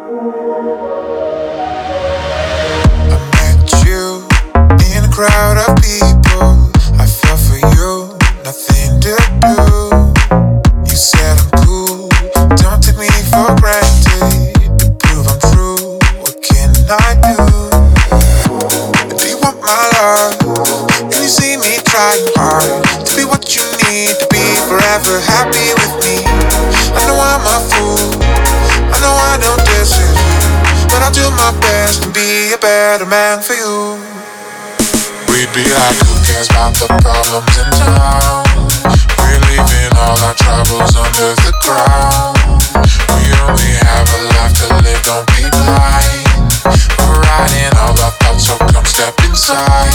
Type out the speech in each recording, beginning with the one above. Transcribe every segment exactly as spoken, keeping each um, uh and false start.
I met you in a crowd of people. I fell for you, nothing to do. You said I'm cool, don't take me for granted. To prove I'm true, what can I do? Do you want my love? And you see me trying hard to be what you need to be, forever happy with me. I know I'm a fool, I know I don't deserve you, but I'll do my best to be a better man for you. We'd be like, who cares about the problems in town? We're leaving all our troubles under the ground. We only have a life to live, don't be blind. We're riding all our thoughts, so come step inside.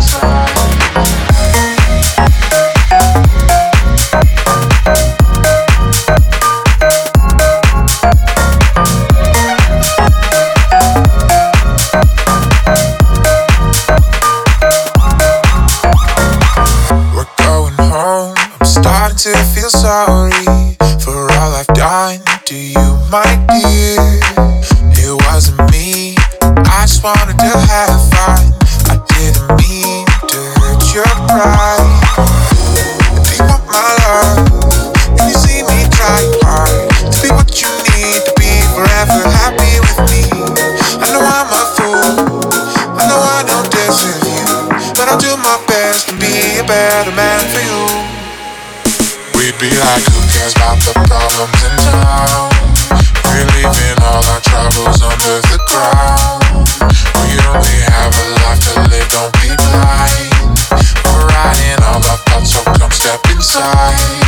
Starting to feel sorry for all I've done to you, my dear. It wasn't me, I just wanted to have fun. I didn't mean to hurt your pride. Do you want my love? And you see me trying hard to be what you need to be, forever happy with me. I know I'm a fool, I know I don't deserve you, but I'll do my best to be a better man for you. We'd be like, who cares about the problems in town? We're leaving all our troubles under the ground. We only have a life to live, don't be blind. We're riding all our thoughts, so come step inside.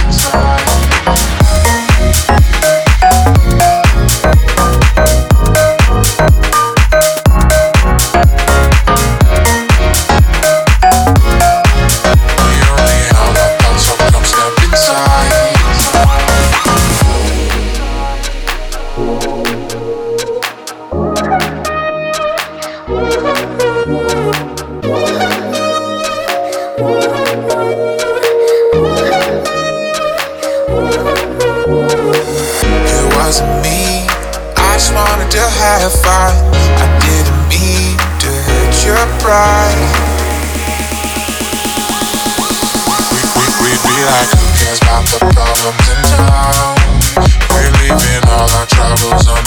It wasn't me, I just wanted to have fun. I didn't mean to hurt your pride. we, we, We'd be like, who cares about the problems in town? We're leaving all our troubles on